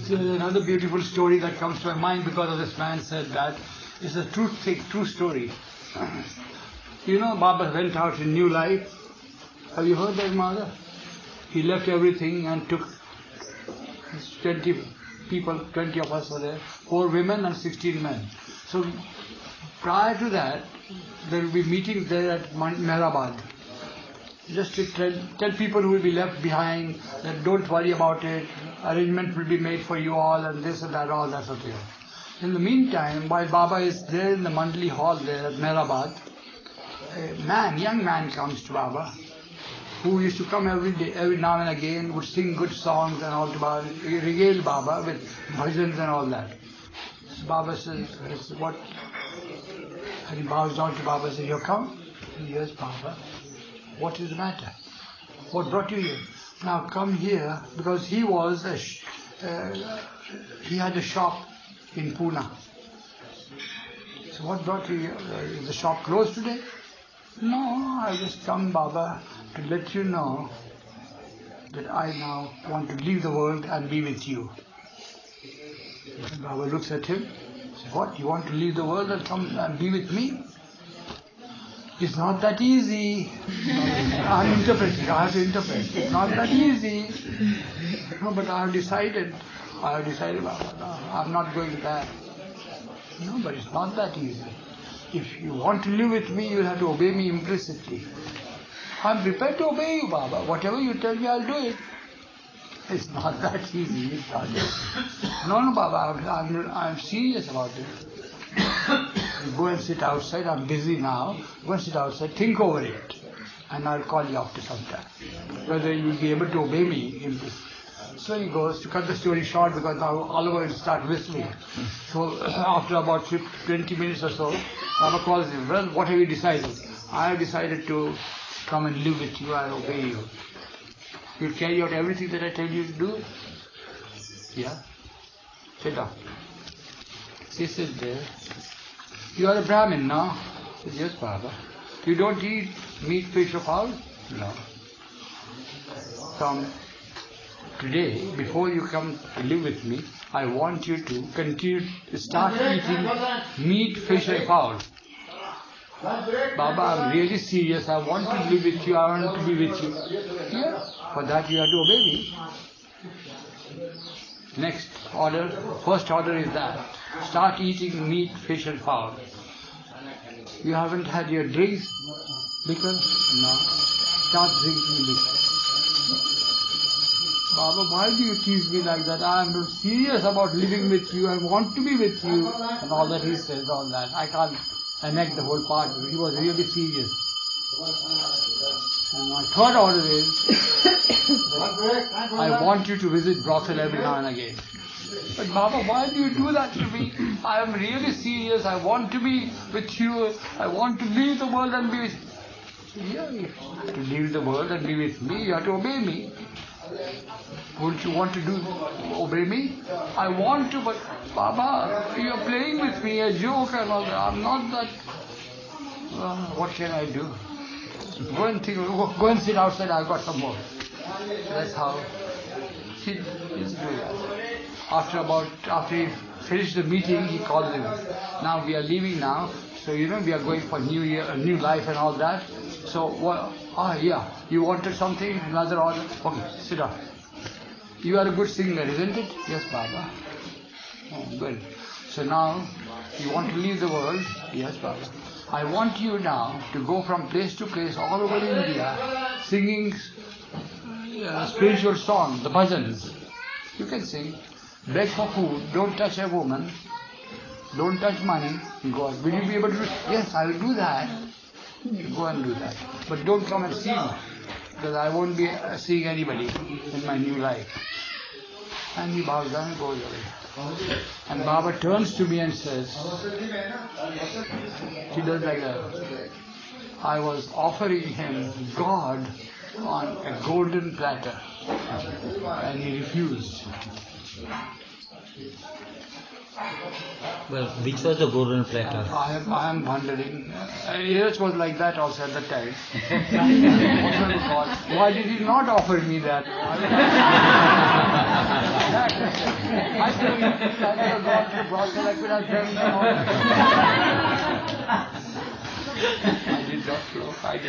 another beautiful story that comes to my mind because of this man said that. It's a true story. You know, Baba went out in new life. Have you heard that, Mother? He left everything and took 20 people, 20 of us were there, 4 women and 16 men. So prior to that, there will be meetings there at Mehrabad. Just to tell people who will be left behind that don't worry about it, arrangement will be made for you all and this and that, all that sort of thing. In the meantime, while Baba is there in the Mandali hall there at Mehrabad, a young man comes to Baba, who used to come every now and again, would sing good songs and all to Baba, regale Baba with bhajans and all that. So Baba says, what? And he bows down to Baba and says, you come? Yes, Baba. What is the matter? What brought you here? Now come here, because he was he had a shop in Pune. So what brought you here? Is the shop closed today? No, I just come, Baba, to let you know that I now want to leave the world and be with you. And Baba looks at him, says, what, you want to leave the world and come and be with me? It's not that easy. I'm interpreting, I have to interpret. It's not that easy. No, but I have decided, Baba, no, I'm not going back. No, but it's not that easy. If you want to live with me, you'll have to obey me implicitly. I'm prepared to obey you, Baba. Whatever you tell me, I'll do it. It's not that easy. It's not no, Baba, I'm serious about it. Go and sit outside. I'm busy now. Go and sit outside. Think over it. And I'll call you after some time. Whether you'll be able to obey me in this. So he goes, to cut the story short, because now Oliver will start whistling. So after about 20 minutes or so, Baba calls him. Well, what have you decided? I have decided to come and live with you and obey you. You'll carry out everything that I tell you to do? Yeah? Sit down. She sits there. You are a Brahmin, no? She says, yes, Baba. You don't eat meat, fish or fowl? No. From today, before you come to live with me, I want you to continue to start eating meat, fish and fowl. Baba, I'm really serious. I want to live with you. I want to be with you. Yes, for that you have to obey me. Next order, first order is that. Start eating meat, fish and fowl. You haven't had your drinks? Liquor? No. Start drinking liquor. Baba, why do you tease me like that? I am serious about living with you. I want to be with you. And all that he says, all that. I can't enact the whole part. He was really serious. And my third order is, I want you to visit brothel every now and again. But Baba, why do you do that to me? I am really serious. I want to be with you. I want to leave the world and be with you. Yeah, to leave the world and be with me, you have to obey me. Wouldn't you want to obey me? I want to, but Baba, you are playing with me, a joke and all that. I'm not that. What can I do? Go and sit outside. I've got some more. That's how he used to do that. After he finished the meeting, he called him. Now we are leaving now, so we are going for new year, a new life and all that. So what? Yeah, you wanted something, another order. Okay, sit down. You are a good singer, isn't it? Yes, Baba. Oh, good. So now you want to leave the world? Yes, Baba. I want you now to go from place to place all over India, singing spiritual songs, the bhajans. You can sing. Beg for food, don't touch a woman, don't touch money. God, will you be able to do it? Yes, I will do that. Go and do that. But don't come and see me, because I won't be seeing anybody in my new life. And he bows down and goes away. And Baba turns to me and says, he does like that. I was offering him God on a golden platter, and he refused. Well, which was the golden platter? I am wondering. Yours was like that also at the time. Why did he not offer me that? never gone to brothel, I could have done no. I did not know.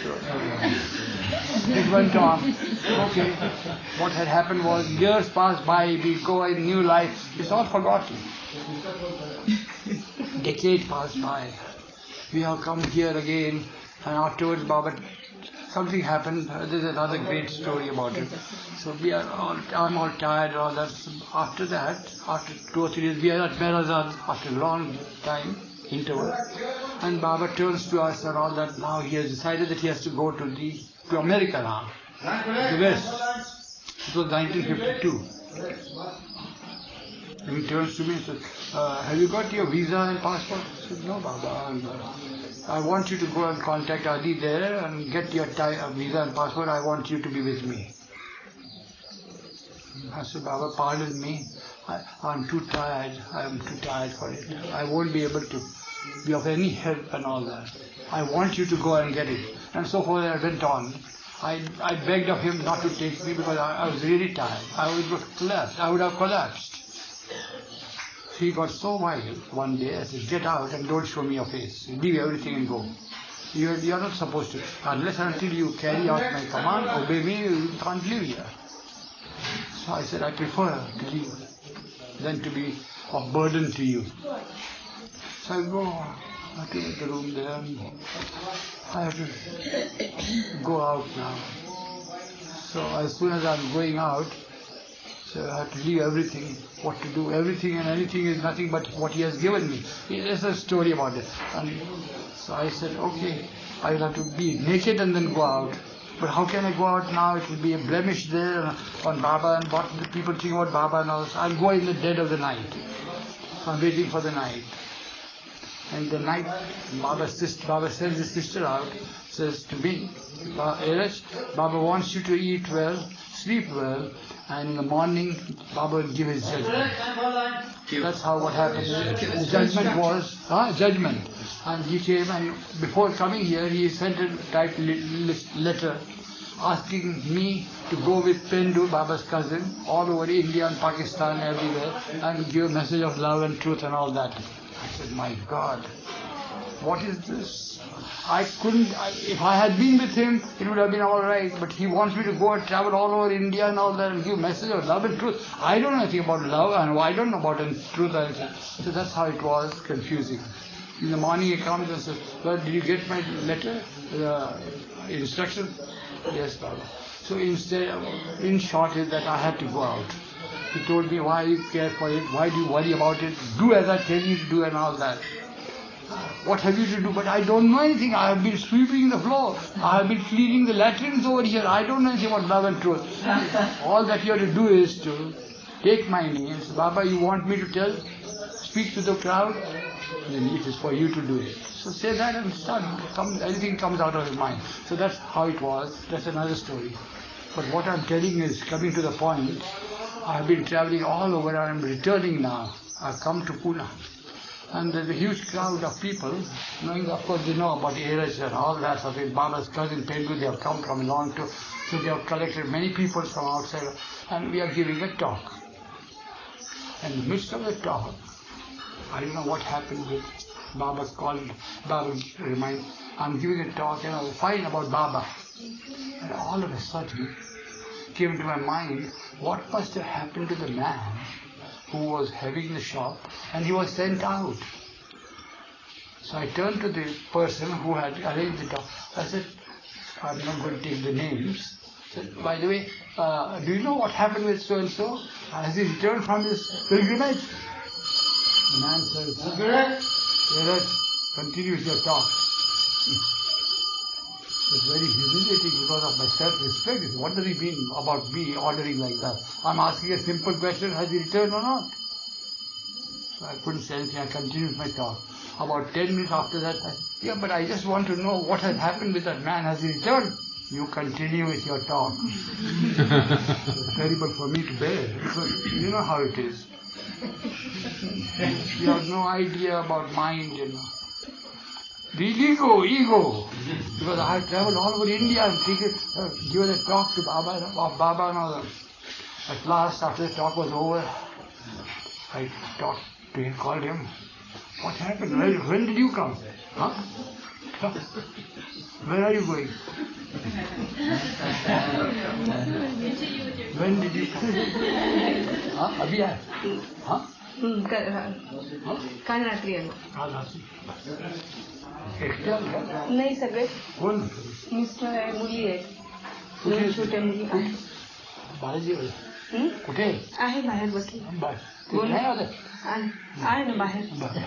It went on. Okay. What had happened was years passed by, we go in new life. It's not forgotten. Decade passed by. We have come here again, and afterwards, Baba, something happened. There's another great story about it. So I'm all tired and all that. After that, after 2 or 3 days, we are at Merazad after a long time interval. And Baba turns to us and all that. Now he has decided that he has to go to America now, the West. It was 1952. And he turns to me and says, have you got your visa and passport? I said, no, Baba. I want you to go and contact Adi there and get your visa and passport. I want you to be with me. I said, Baba, pardon me. I'm too tired. I'm too tired for it. I won't be able to be of any help and all that. I want you to go and get it. And so forth, I went on. I begged of him not to take me because I was really tired. I would have collapsed. He got so wild one day. I said, get out and don't show me your face. Leave everything and go. You are not supposed to. Unless and until you carry out my command, obey me, you can't live here. So I said, I prefer to leave than to be of burden to you. So I go to the room there and I have to go out now. So as soon as I'm going out, so I have to leave everything, what to do, everything and anything is nothing but what he has given me. There's a story about it. And so I said, okay, I will have to be naked and then go out. But how can I go out now? It will be a blemish there on Baba and what the people think about Baba and all. I'll go in the dead of the night. So I'm waiting for the night. And the night, Baba sends his sister out, says to me, Baba wants you to eat well, sleep well, and in the morning, Baba will give his judgment. That's what happened. The judgment was, judgment. And he came and before coming here, he sent a typed letter asking me to go with Pendu, Baba's cousin, all over India and Pakistan, everywhere, and give a message of love and truth and all that. I said, my God, what is this? If I had been with him, it would have been all right, but he wants me to go and travel all over India and all that and give message of love and truth. I don't know anything about love and I don't know about truth and anything. So that's how it was confusing. In the morning he comes and says, well, did you get my letter, instruction? Yes, Baba. So in short is that I had to go out. He told me, why you care for it, why do you worry about it, do as I tell you to do and all that. What have you to do? But I don't know anything. I have been sweeping the floor. I have been cleaning the latrines over here. I don't know anything about love and truth. All that you have to do is to take my names. Baba, you want me to speak to the crowd? Then it is for you to do it. So say that and start. Anything comes out of your mind. So that's how it was. That's another story. But what I'm telling is, coming to the point, I've been traveling all over and I'm returning now. I've come to Pune. And there's a huge crowd of people, knowing, of course, they know about Ehraj and all that. So Baba's cousin Pendu, they have come from along to, so they have collected many people from outside, and we are giving a talk. In the midst of the talk, I don't know what happened with Baba's call. Baba reminds, I'm giving a talk and I was fine about Baba. And all of a sudden, came to my mind, what must have happened to the man who was having the shop and he was sent out. So I turned to the person who had arranged the talk. I said, I'm not going to take the names. I said, by the way, do you know what happened with so-and-so? Has he returned from his pilgrimage? The man says, continue with your talk. It's very humiliating because of my self-respect. What does he mean about me ordering like that? I'm asking a simple question, has he returned or not? So I couldn't say anything, I continued my talk. About 10 minutes after that, I said, yeah, but I just want to know what has happened with that man, has he returned? You continue with your talk. It's terrible for me to bear, because you know how it is. You have no idea about mind, you know. The ego. Because I have traveled all over India and given a talk to Baba and all that. At last, after the talk was over, I talked to him, called him. What happened? When did you come? Huh? Where are you going? When did you come? Huh? Abhi aaya? Huh? काल रात्री आलो. काल रात्री. एकटा आहे? नाही सगळे कोण? Mister आहे, मुली आहेत, दोन छोट्या मुली आहेत. बाळाजी कुठे आहे बाहेर बसली. नाही आलं? आहे ना बाहेर.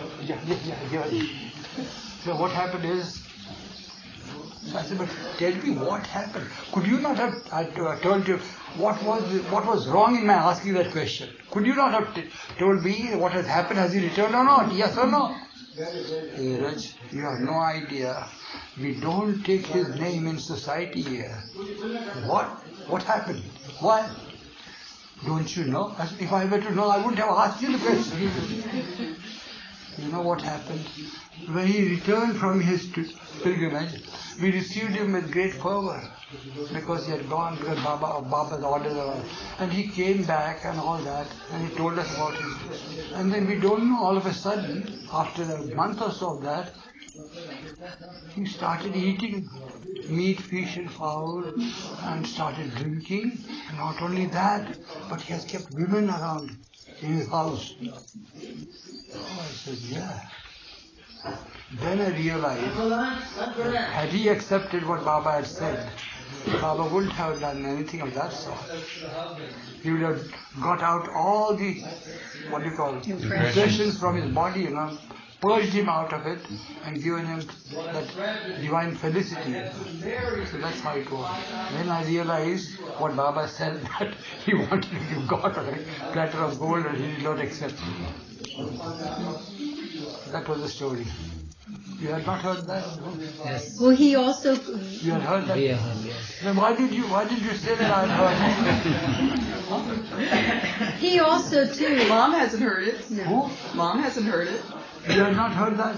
So what happened is, I said, but tell me what happened. Could you not have, I told you, what was wrong in my asking that question? Could you not have told me what has happened? Has he returned or not? Yes or no? Hey, Raj, you have no idea. We don't take his name in society here. What? What happened? Why? Don't you know? I said, if I were to know, I wouldn't have asked you the question. You know what happened? When he returned from his pilgrimage, we received him with great fervor because he had gone, because Baba's order, and he came back and all that, and he told us about it. And then we don't know, all of a sudden, after a month or so of that, he started eating meat, fish and fowl, and started drinking. And not only that, but he has kept women around in his house. Oh, I said, yeah. Then I realized, had he accepted what Baba had said, Baba wouldn't have done anything of that sort. He would have got out all the, impressions from his body, purged him out of it and given him that divine felicity. So that's how it was. Then I realized what Baba said, that he wanted to give God a platter of gold and he did not accept it. That was the story. You had not heard that? Yes. Well, he also. You had heard that? Yeah. Then why did you say that I had heard it? He also too. Mom hasn't heard it. No. Who? Mom hasn't heard it. You had not heard that?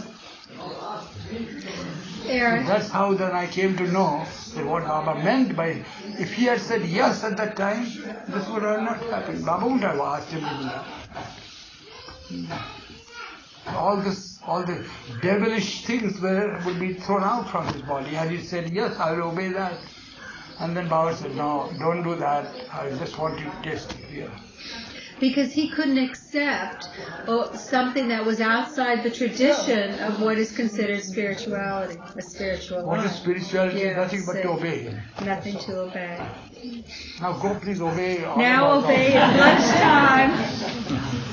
Aaron. That's how then I came to know that what Baba meant by, if he had said yes at that time, this would have not happened. Baba wouldn't have asked him to do that. All the devilish things would be thrown out from his body. Had he said, yes, I will obey that. And then Baba said, no, don't do that. I just want you to taste it here. Because he couldn't accept something that was outside the tradition of what is considered spirituality, a spiritual life. What is spirituality? Yes, nothing but to obey him. Nothing to obey. Now go please obey. Now obey at lunchtime.